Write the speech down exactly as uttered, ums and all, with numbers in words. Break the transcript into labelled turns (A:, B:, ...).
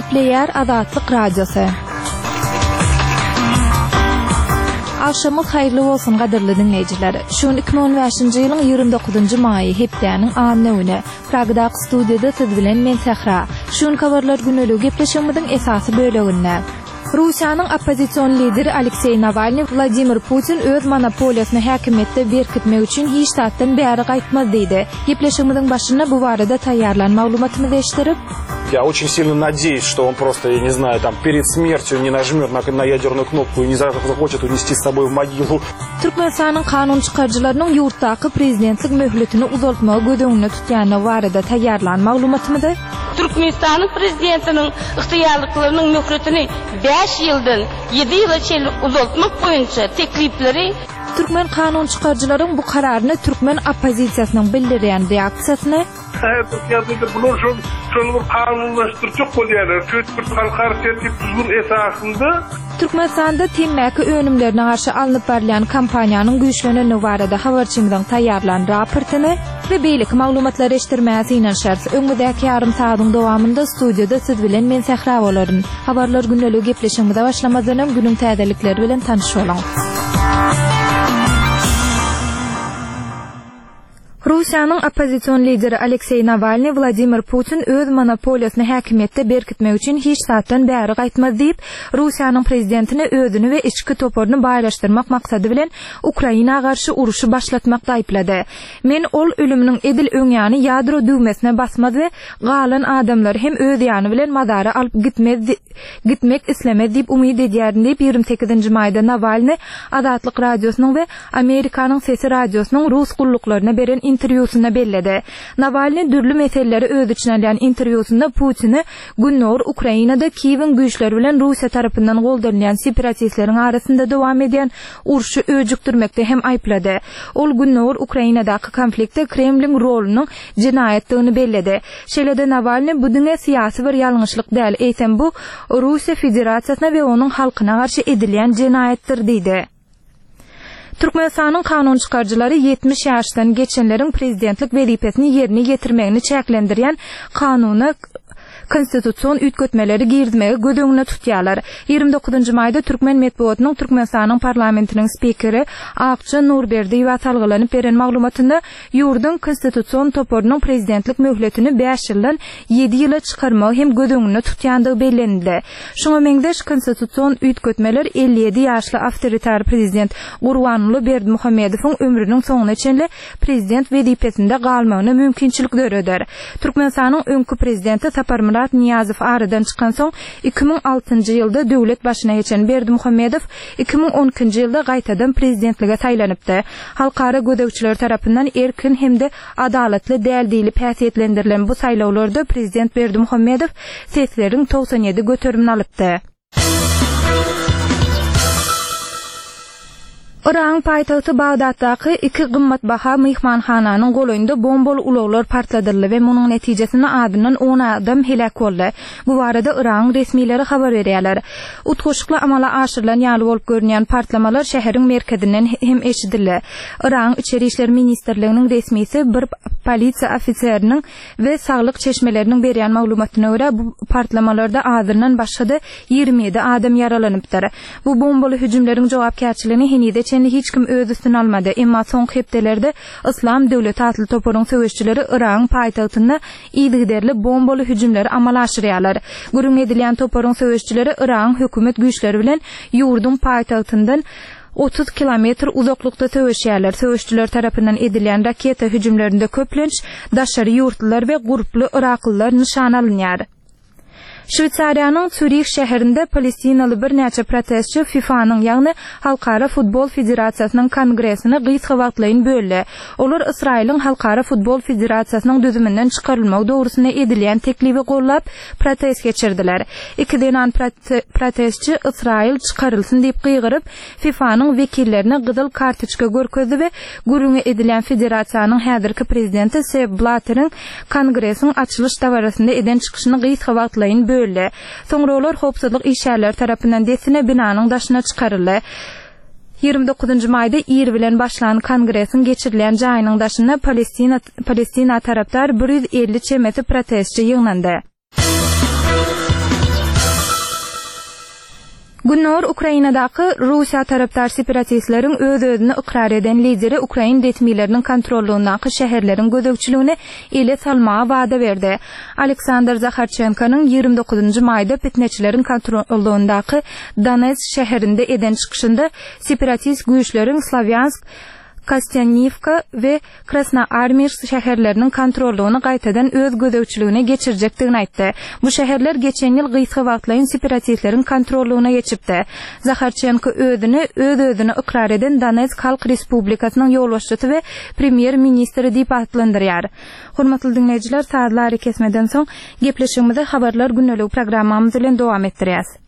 A: Gepleyer Azatlyk Radiosu. Akşamyz haýyrly bolsun gaderli dinleýijiler. Şuň iki bin on beşinji ýylyň ýygrimi dokuzunjy maýy hepdeniň anlygyny Pragda studiýada siz bilen men Sehra. Şuň kabarlar güneligi gepleşigimiziň esasy böleginde. Rusiýanyň oppozision lideri Aleksey Navalny Vladimir Putin öz monopoliýasyny häkimetde berkitmek üçin hiç satdan bäri gaýtmaz diýdi. Gepleşigimiziň başyna bu barada taýýarlan maglumatymyzy eşdirip,
B: я очень сильно надеюсь, что он просто, я не знаю, там перед смертью не нажмёт на, на ядерную кнопку и не захочет унести с собой в могилу.
A: Türkmenistanyň kanun çykarjylarynyň ýurtdaky prezidentlik möhletini uzaltmagy gödüňünde tutýany barada taýýarlan maglumatymyzy
C: Türkmenistanyň prezidentiniň ıhtiýarlyklarynyň möhletini beş ýyldan yedi ýyla çenli uzaltmak boýunça teklipleri
A: Türkmen kanun çykarjylaryň bu kararyny Türkmen oppozisiýasynyň bildirýän reaksiýasyny
D: Türkiýede bunu şol şol bir kanunlaşdyrjak bolýar. Köç bir halkar tertip düzgün esasynda
A: Türkmenistanda temmäki önümlerine karşı alınıp berilen kampaniýanyň güýçlenýäni barada habarçymyzyň taýýarlan raportyny we beýlik maglumatlar eşdirmäsi inen şert öňündäki ýarym saýdyň dowamında studiýada siz bilen men Sehra bolaryn. Habarlar güneligi gepleşigimize başlamazdan günüň täzelikleri bilen tanyşy bolan. Rusiýanyň oppozision lideri Aleksey Navalny Vladimir Putin öz monopoliýasyny häkimetde berkitmek üçin hiç satdan bäri gaýtmaz diýip, Rusiýanyň prezidentini özüni we içki toporuny baýlaşdyrmak maksady bilen Ukraina garşy uruşy başlatmakda aýplady. Men ol ölüminiň edil öňýany ýadro düwmesine basmaz we galan adamlar hem öz ýany bilen madara alyp gitmez gitmek islemez diýip umyd edýärin diýip ýygrimi sekizinji maýda Navalny Azatlyk Radiosynyň we Amerikanyň Sesi Radiosynyň rus gulluklaryna beren interwýusunda belledi. Navalny dürli meseleleri öz içine alan interwýusunda Putini günnor Ukrainada Kiýewiň güýçleri bilen Rusiýa tarapyndan goldarylan separatistleriň arasynda dowam edýän uruşy öjükdirmekde hem aýplady. Ol günnor Ukrainadaky konfliktde Kremliň rolunyň jinayetdigini belledi. Şeýle-de Navalny bu diňe syýasy bir ýalňyşlyk däl, eýsem bu Rusiýa Federasiýasyna we onuň halkyna garşy edilýän jinayetdir diýdi. Türkmenistanyň kanun çykarjylary yetmiş ýaşdan geçenleriň prezidentlik wezipesini ýerine getirmegini çäklendirýän kanuny konstitusiýon ütgötmeleri girdmegi gödüňüne tutýarlar. ýygrimi dokuzunjy maýda Türkmen medeniýetiniň Türkmenistanyň parlamentiniň spikeri Akça Nurberdiýew atalgylanyp beren maglumatynda ýurdun konstitusiýon toporunyň prezidentlik möhletini beş ýyldan yedi ýyla çykarmagy hem gödüňüne tutýandygy bellendi. Şoňa meňdeş konstitusiýon ütgötmeler elli ýedi ýaşly awtoritar prezident Gurbanuly Berdimuhammedowyň ömrüniň soňuna çenli prezident wezipesinde galmagyna mümkinçilik döreder. Türkmenistanyň öňkü prezidenti Sapar Murat Niyazow aradan çykan soň iki bin altynjy ýylda döwlet başyna geçen Berdimuhammedow iki bin on ikinji ýylda gaýtadan prezidentlige saýlanypdy. Halkara gödäwçiler tarapyndan erkin hemde adalatly däl diýilip häsiýetlendirilen bu saýlawlarda prezident Berdimuhammedow sesleriň doksan ýedi göterimini alypdy. Iran paýtagty Bagdatdaky iki gymmatbaha myhmanhananyň golaýynda bombaly ulaglar partladyldy we munyň netijesinde adından on adam helak boldy. Bu barada Iran resmileri habar berýärler. Utguşykly amala aşyrylan ýaly bolup görünýän partlamalar şäheriň merkezinden hem eşidildi. Iran Içeri işler ministrliginiň resmisi bir polisiýa ofiseriniň we saglyk çeşmeleriniň berýän maglumatyna görä bu partlamalarda adından başga ýygrimi ýedi adam yaralanypdyr. Bu bombaly hüjümleriň jogapkärçiligini henide hiç kim öz üstüne almadı. Emma son hepdelerde İslam Devleti Atlı Toporun söwüşçileri Iran paýtagtynda ýygyderli bombaly hüjümleri amal aşyrýarlar. Gürüm edilýän Toporun söwüşçileri Iran hökümet güýçleri bilen ýurdun paýtagtyndan otuz kilometr uzaklykda söwüşýärler. Söwüşçiler tarapyndan edilýän raketa hüjümlerinde köplenç daşary ýurtlar we guruply Iraklylar nişan alınýar. Şwitsariýanyň Zürich şäherinde Palestinaly bir näçe protestçi FIFA'nyň ýagny Halkara Futbol Federasiýasynyň kongresini gysga wagtlaýyn böldi. Olar Israýlyň Halkara Futbol Federasiýasynyň düzümünden çykarylmagy dogrusyna edilýän teklibi gollap protest geçirdiler. Iki denan protestçi Israýl çykarylsyn diýip gyýgyryp FIFA'nyň wekillerini gyzyl kartoçka görkezdi we gürüňe edilýän federasiýanyň häzirki prezidenti Sepp Blatteriň kongresiň açylış dawarasynda eden çykyşyny gysga wagtlaýyn böldi. Soňra olar howpsuzlyk işgärleri tarapyndan desine binanyň daşyna çykaryldy. ýygrimi dokuzunjy maýda ýer bilen başlanan kongresiň geçirilen jaýynyň daşyna Palestina Palestina tarapdar bir yüz elli çemeti protestçi ýygnandy. Günnor Ukrainadaky Russiya tarapdar separatistleriň öz-özüni ikrar eden lideri Ukrain retmileriniň kontrolluğundaky şäherleriň gözegçiligine ele salmaga wada berdi. Aleksandr Zakharchenkanyň ýygrimi dokuzunçy maýda fitneçileriň kontrolluğundaky Donetsk şäherinde eden çykyşynda separatist güýçleriň Slavyansk, Kostyantnivka ve Krasnoarmeysk şäherleriniň kontrolluğuny gaýtadan öz gözegçiligine geçirjekdigini aýtdy. Bu şäherler geçen ýyl gysga wagtlaryň separatistleriň kontrolluğuna geçipdi. Zakharchenko özüni öz-özüne ikrar eden Donetsk Halk Respublikasynyň ýolbaşçysy we premier ministri diýip atlandyrýar. Hormatly dinleýijiler, saatlar kesmeden soň gepleşigimizi habarlar günnelik programmamyz bilen dowam etdirýäs.